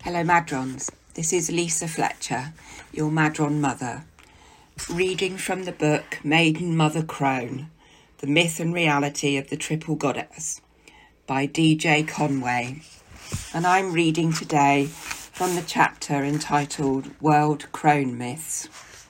Hello Madrons, this is Lisa Fletcher, your Madron mother, reading from the book Maiden Mother Crone, The Myth and Reality of the Triple Goddess by D.J. Conway, and I'm reading today from the chapter entitled World Crone Myths.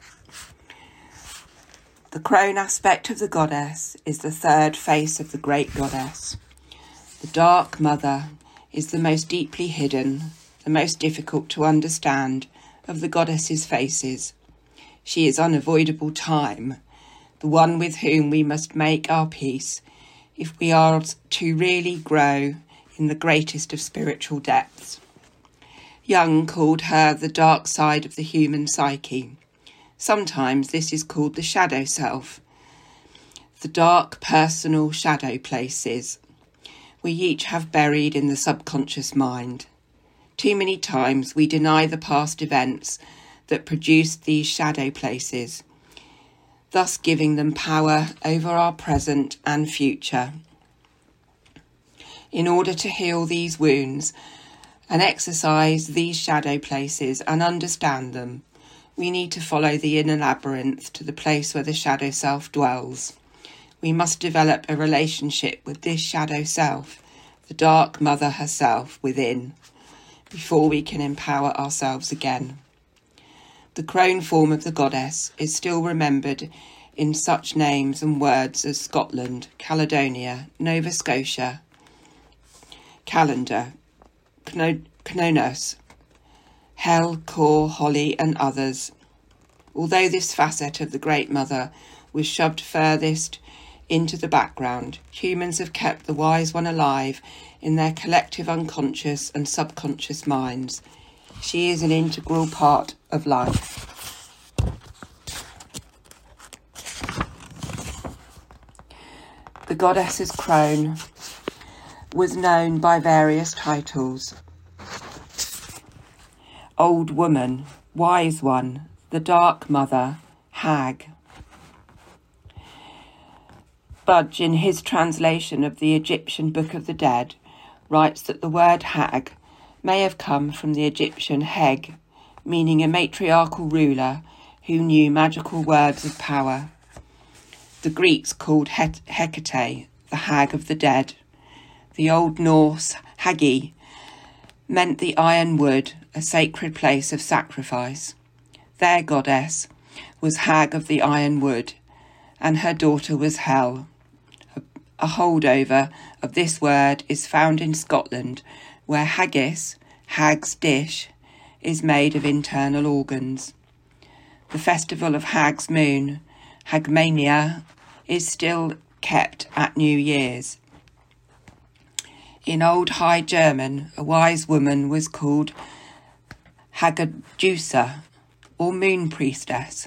The crone aspect of the goddess is the third face of the great goddess. The Dark Mother is the most deeply hidden, the most difficult to understand of the goddess's faces. She is unavoidable time, the one with whom we must make our peace if we are to really grow in the greatest of spiritual depths. Jung called her the dark side of the human psyche. Sometimes this is called the shadow self, the dark personal shadow places we each have buried in the subconscious mind. Too many times we deny the past events that produced these shadow places, thus giving them power over our present and future. In order to heal these wounds and exercise these shadow places and understand them, we need to follow the inner labyrinth to the place where the shadow self dwells. We must develop a relationship with this shadow self, the Dark Mother herself within, before we can empower ourselves again. The crone form of the goddess is still remembered in such names and words as Scotland, Caledonia, Nova Scotia, Calendar, Knonos, Hell, Kor, Holly and others. Although this facet of the Great Mother was shoved furthest into the background, humans have kept the Wise One alive in their collective unconscious and subconscious minds. She is an integral part of life. The goddess's crone was known by various titles: Old Woman, Wise One, the Dark Mother, Hag. Budge, in his translation of the Egyptian Book of the Dead, writes that the word hag may have come from the Egyptian heg, meaning a matriarchal ruler who knew magical words of power. The Greeks called Hecate the hag of the dead. The Old Norse hagi meant the iron wood, a sacred place of sacrifice. Their goddess was Hag of the Iron Wood, and her daughter was Hel. A holdover of this word is found in Scotland, where haggis, hag's dish, is made of internal organs. The festival of Hag's Moon, Hagmania, is still kept at New Year's. In Old High German, a wise woman was called Hagadusa, or moon priestess.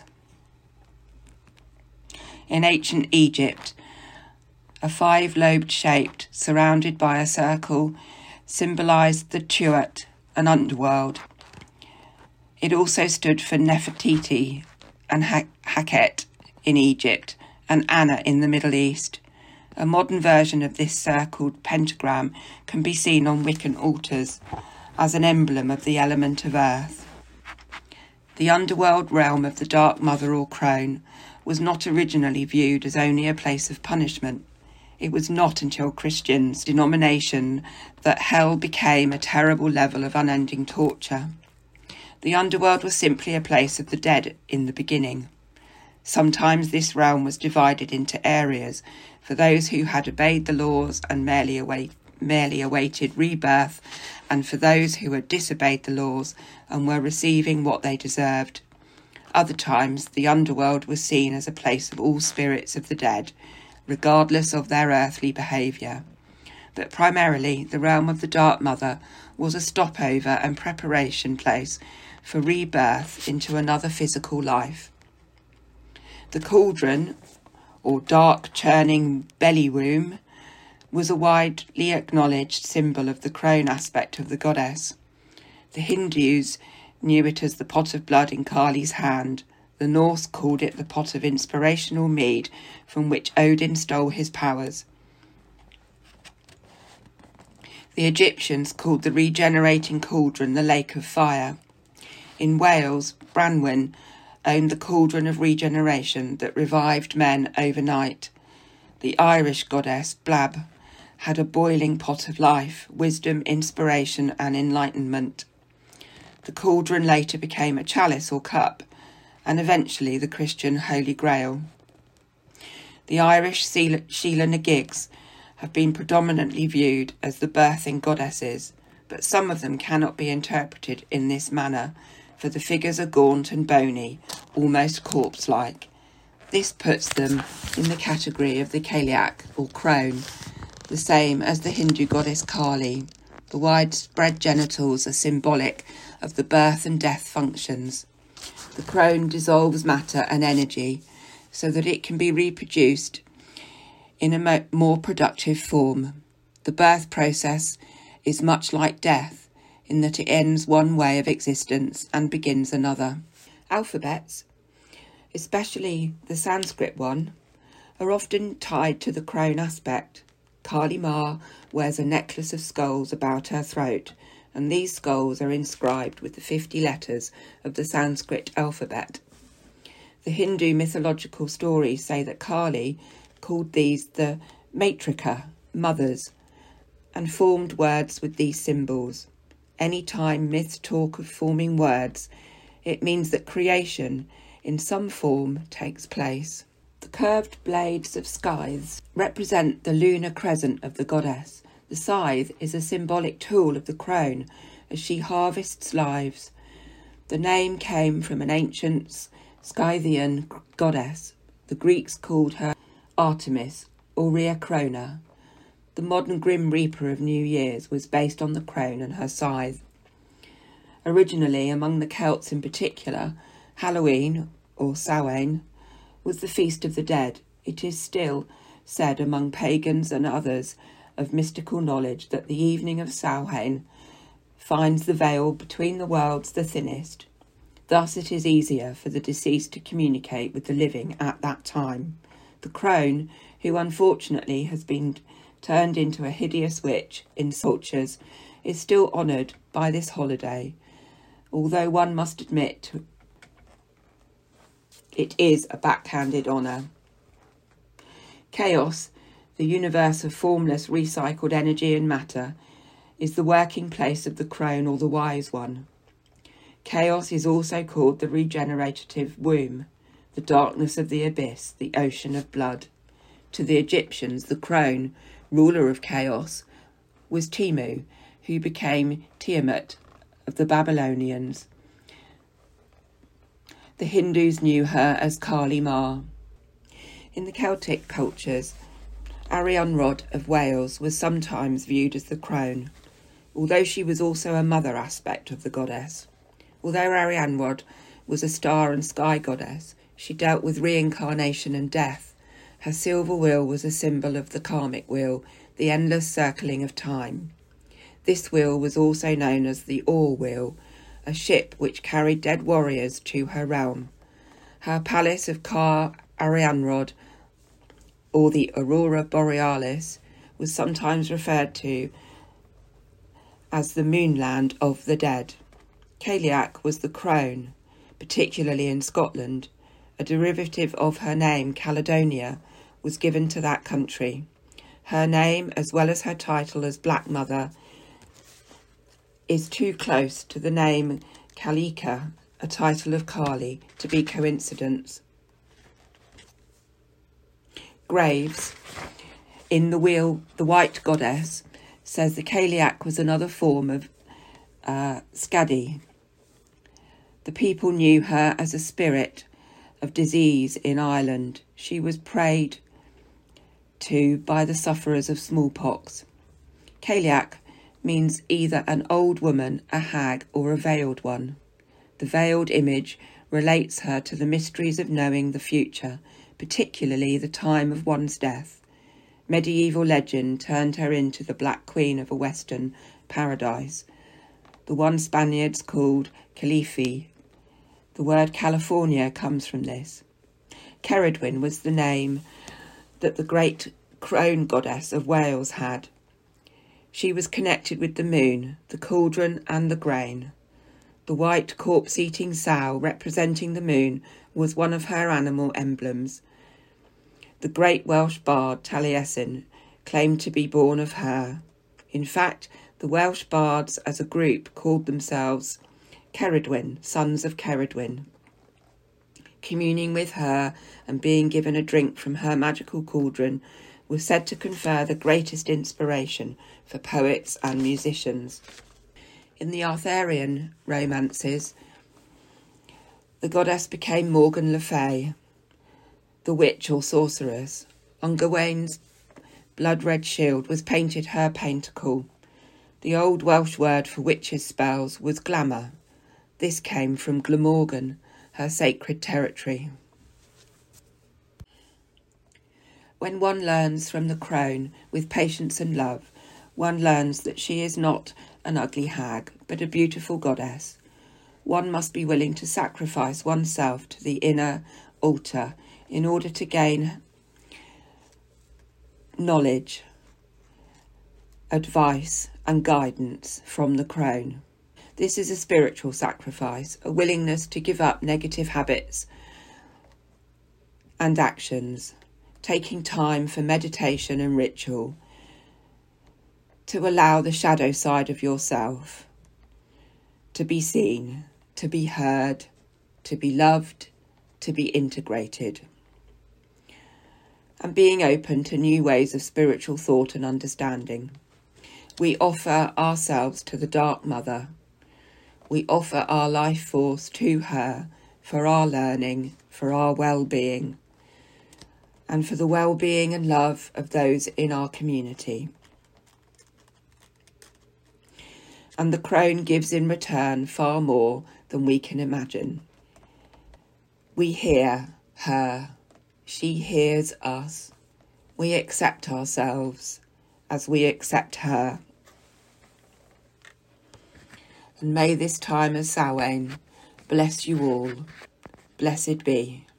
In ancient Egypt, a five-lobed shape surrounded by a circle symbolised the Tuat, an underworld. It also stood for Nefertiti and Haket in Egypt and Anna in the Middle East. A modern version of this circled pentagram can be seen on Wiccan altars as an emblem of the element of earth. The underworld realm of the Dark Mother or crone was not originally viewed as only a place of punishment. It was not until Christians' denomination that hell became a terrible level of unending torture. The underworld was simply a place of the dead in the beginning. Sometimes this realm was divided into areas for those who had obeyed the laws and merely awaited rebirth, and for those who had disobeyed the laws and were receiving what they deserved. Other times the underworld was seen as a place of all spirits of the dead, regardless of their earthly behaviour. But primarily the realm of the Dark Mother was a stopover and preparation place for rebirth into another physical life. The cauldron, or dark churning belly womb, was a widely acknowledged symbol of the crone aspect of the goddess. The Hindus knew it as the pot of blood in Kali's hand. The Norse called it the pot of inspirational mead from which Odin stole his powers. The Egyptians called the regenerating cauldron the Lake of Fire. In Wales, Branwen owned the cauldron of regeneration that revived men overnight. The Irish goddess Blab had a boiling pot of life, wisdom, inspiration and enlightenment. The cauldron later became a chalice or cup, and eventually the Christian Holy Grail. The Irish Sheila na Gigs have been predominantly viewed as the birthing goddesses, but some of them cannot be interpreted in this manner, for the figures are gaunt and bony, almost corpse-like. This puts them in the category of the Kaliak, or crone, the same as the Hindu goddess Kali. The widespread genitals are symbolic of the birth and death functions. The crone dissolves matter and energy so that it can be reproduced in a more productive form. The birth process is much like death in that it ends one way of existence and begins another. Alphabets, especially the Sanskrit one, are often tied to the crone aspect. Kali Ma wears a necklace of skulls about her throat, and these skulls are inscribed with the 50 letters of the Sanskrit alphabet. The Hindu mythological stories say that Kali called these the Matrika, mothers, and formed words with these symbols. Any time myths talk of forming words, it means that creation in some form takes place. The curved blades of scythes represent the lunar crescent of the goddess. The scythe is a symbolic tool of the crone as she harvests lives. The name came from an ancient Scythian goddess. The Greeks called her Artemis or Rhea Crona. The modern Grim Reaper of New Year's was based on the crone and her scythe. Originally, among the Celts in particular, Halloween, or Samhain, was the Feast of the Dead. It is still said among pagans and others of mystical knowledge that the evening of Samhain finds the veil between the worlds the thinnest. Thus it is easier for the deceased to communicate with the living at that time. The crone, who unfortunately has been turned into a hideous witch in cultures, is still honoured by this holiday, although one must admit it is a backhanded honour. Chaos, the universe of formless recycled energy and matter, is the working place of the crone or the wise one. Chaos is also called the regenerative womb, the darkness of the abyss, the ocean of blood. To the Egyptians, the crone, ruler of chaos, was Timu, who became Tiamat of the Babylonians. The Hindus knew her as Kali Ma. In the Celtic cultures, Arianrhod of Wales was sometimes viewed as the crone, although she was also a mother aspect of the goddess. Although Arianrhod was a star and sky goddess, she dealt with reincarnation and death. Her silver wheel was a symbol of the karmic wheel, the endless circling of time. This wheel was also known as the Ore Wheel, a ship which carried dead warriors to her realm. Her palace of Car Arianrhod, or the Aurora Borealis, was sometimes referred to as the moonland of the dead. Kaliak was the crone, particularly in Scotland. A derivative of her name, Caledonia, was given to that country. Her name, as well as her title as Black Mother, is too close to the name Kalika, a title of Kali, to be coincidence. Graves, in The Wheel, the White Goddess, says the Kaliak was another form of Skadi. The people knew her as a spirit of disease in Ireland. She was prayed to by the sufferers of smallpox. Kaliak means either an old woman, a hag, or a veiled one. The veiled image relates her to the mysteries of knowing the future, particularly the time of one's death. Medieval legend turned her into the Black Queen of a Western paradise, the one Spaniards called Califi. The word California comes from this. Ceridwen was the name that the great crone goddess of Wales had. She was connected with the moon, the cauldron and the grain. The white corpse-eating sow representing the moon was one of her animal emblems. The great Welsh bard Taliesin claimed to be born of her. In fact, the Welsh bards as a group called themselves Ceridwen, sons of Ceridwen. Communing with her and being given a drink from her magical cauldron was said to confer the greatest inspiration for poets and musicians. In the Arthurian romances, the goddess became Morgan le Fay, the witch or sorceress. On Gawain's blood-red shield was painted her pentacle. The old Welsh word for witches' spells was glamour. This came from Glamorgan, her sacred territory. When one learns from the crone with patience and love, one learns that she is not an ugly hag, but a beautiful goddess. One must be willing to sacrifice oneself to the inner altar in order to gain knowledge, advice and guidance from the crone. This is a spiritual sacrifice, a willingness to give up negative habits and actions, taking time for meditation and ritual, to allow the shadow side of yourself to be seen, to be heard, to be loved, to be integrated, and being open to new ways of spiritual thought and understanding. We offer ourselves to the Dark Mother. We offer our life force to her for our learning, for our well-being, and for the well-being and love of those in our community. And the crone gives in return far more than we can imagine. We hear her. She hears us. We accept ourselves as we accept her. And may this time of Samhain bless you all. Blessed be.